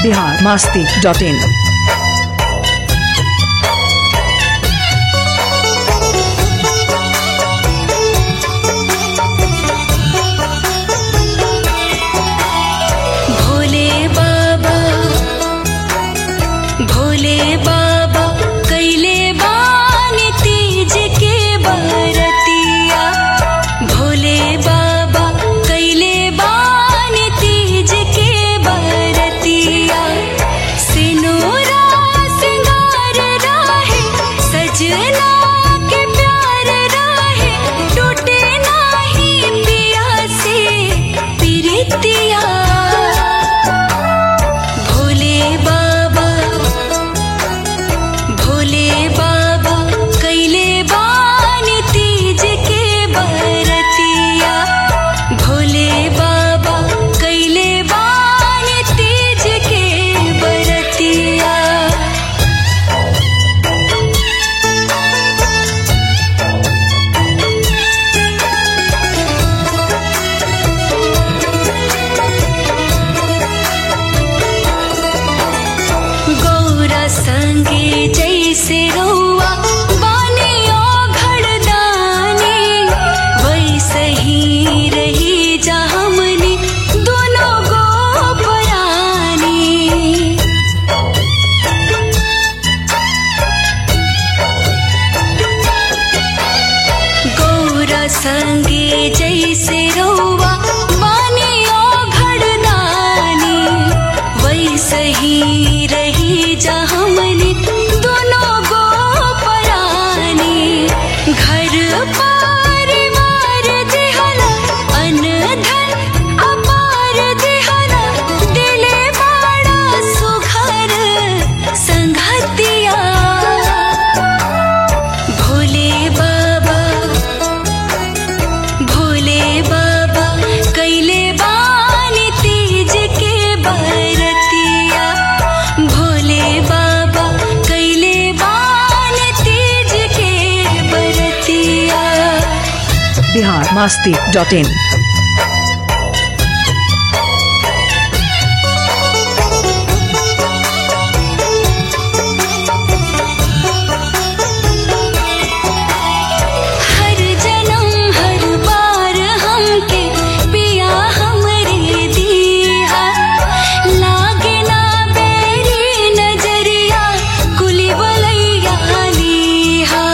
biharmasti.in। Bhole बाबा कैले बानी तीज के बरतिया। भोले बाबा कैले बानी तीज के बरतिया। सिनोरा सिंगार राहे सजना के प्यार राहे। टूटे नाही पिया से प्रीतिया। भोले बाबा कैले बानी तीज के बरतिया। भोले बाबा कैले बानी तीज के बरतिया। गौरा संगे जैसे रौआ बानी ओघड़ दानी। वैसे ही रही जा हमनी दोनों गो परानी। गौरा संगे जैसे रौआ बानी ओघड़ दानी। वैसे ही रही जा हमनी दोनों गो परानी। घर परिवार दिहला अनधन अपार दिहला। दिले बड़ा सुघर संगतिया। भोले बाबा कैले बानी तीज के बरतिया। भोले बाबा कैले बानी तीज के बरतिया। biharmasti.in। हर जन्म हर बार हमके पिया हमरे दिया। लागे ना बेरी नजरिया कुली बलैया लीहा।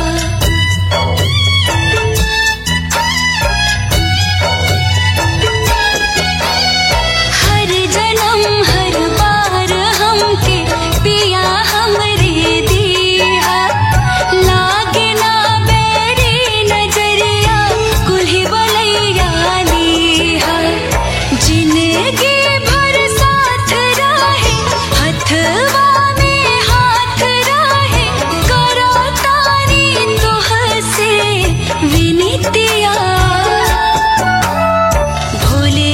हर जन्म हर बार हमके पिया हमरे दिया। लागे ना बेरी नजरिया कुल्ही बलैया लीहा। जिंदगी भर साथ रहे हथवा में हाथ रहे। करो तारी तोह से विनीतिया। भोले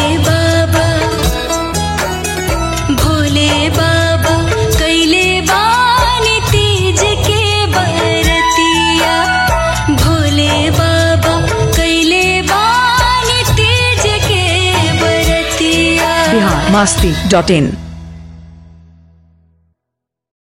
बाबा कैले बानी तीज के बरतिया। भोले बाबा कैले बानी तीज के बरतिया। biharmasti.in।